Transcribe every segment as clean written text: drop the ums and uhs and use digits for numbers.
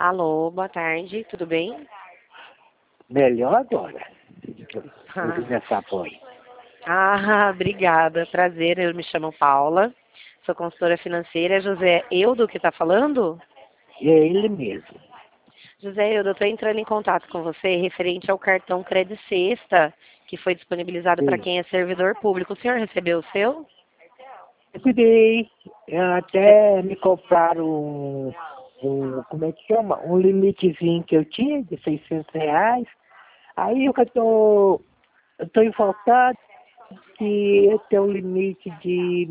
Alô, boa tarde, tudo bem? Melhor agora. Ouvindo essa voz. Obrigada, prazer, eu me chamo Paula, sou consultora financeira. José Eudo que está falando? E é ele mesmo. José Eudo, eu estou entrando em contato com você referente ao cartão Credit Sexta, que foi disponibilizado para Sim. quem é servidor público. O senhor recebeu o seu? Eu cuidei. Até me compraram como é que chama? Um limitezinho que eu tinha de R$ 600. Aí eu tô enforcado que eu tenho um limite de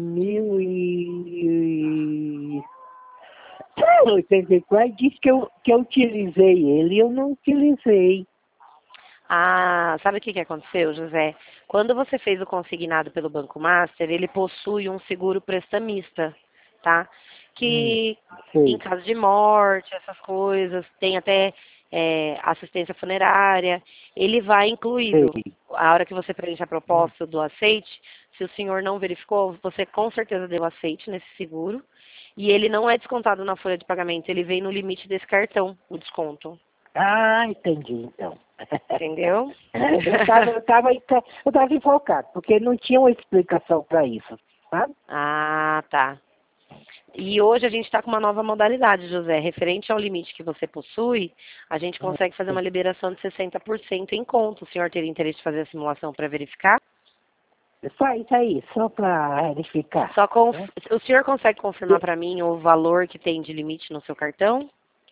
1.084. Disse que eu utilizei ele e eu não utilizei. Sabe o que aconteceu, José? Quando você fez o consignado pelo Banco Master, ele possui um seguro prestamista, tá? Que em Sei, caso de morte, essas coisas, tem até assistência funerária, ele vai incluído. sei. A hora que você preenche a proposta do aceite, se o senhor não verificou, você com certeza deu aceite nesse seguro, e ele não é descontado na folha de pagamento, ele vem no limite desse cartão, o desconto. Entendi então. Entendeu? Eu tava enfocado, porque não tinha uma explicação para isso, sabe? Tá. E hoje a gente está com uma nova modalidade, José. Referente ao limite que você possui, a gente consegue fazer uma liberação de 60% em conta. O senhor teria interesse em fazer a simulação para verificar? Só isso aí, só para verificar. Né? O senhor consegue confirmar para mim o valor que tem de limite no seu cartão?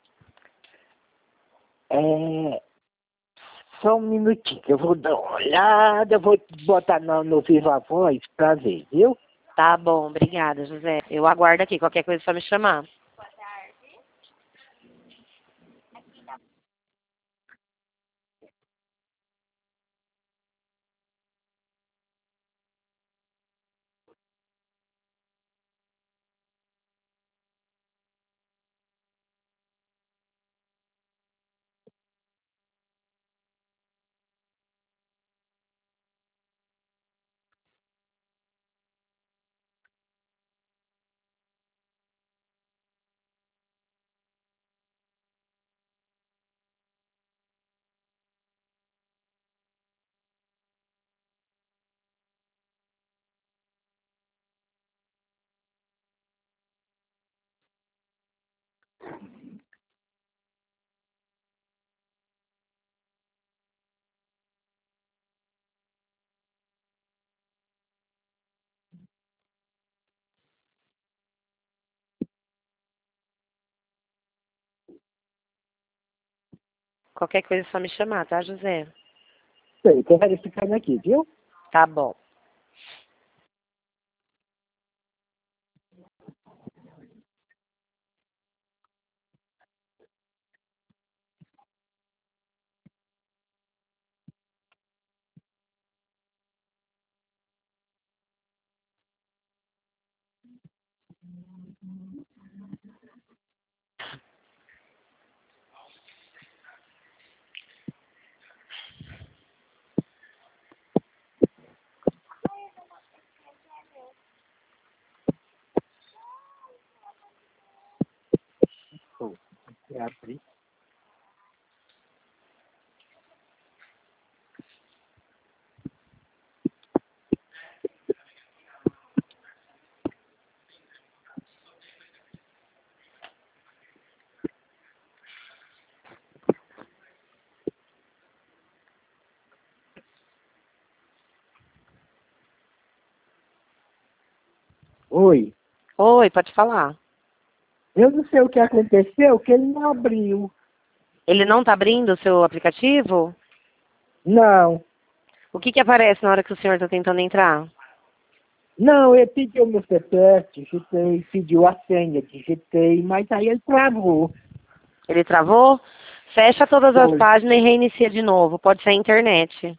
É, só um minutinho, que eu vou dar uma olhada, eu vou botar no Viva Voz para ver, viu? Tá bom, obrigada, José. Eu aguardo aqui. Qualquer coisa é só me chamar. Qualquer coisa é só me chamar, tá, José? Sei, tô verificando aqui, viu? Tá bom. Vou abrir. Oi. Oi, pode falar. Eu não sei o que aconteceu, que ele não abriu. Ele não tá abrindo o seu aplicativo? Não. O que aparece na hora que o senhor está tentando entrar? Não, ele pediu meu CPF, digitei, pediu a senha, digitei, mas aí ele travou. Ele travou? Fecha todas as Foi. páginas e reinicia de novo. Pode ser a internet.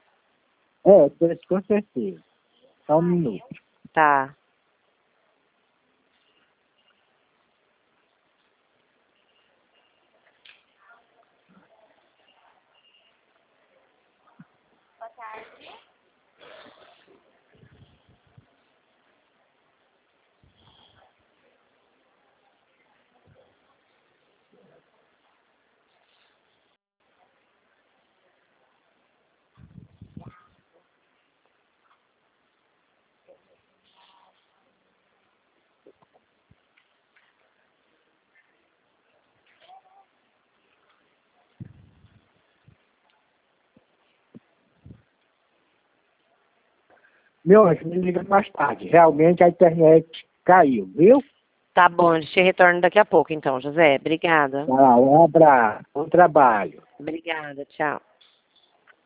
Com certeza. Só um minuto. Tá. Meu anjo, me liga mais tarde. Realmente a internet caiu, viu? Tá bom, a gente retorna daqui a pouco então, José. Obrigada. Tá, um abraço, bom trabalho. Obrigada, tchau.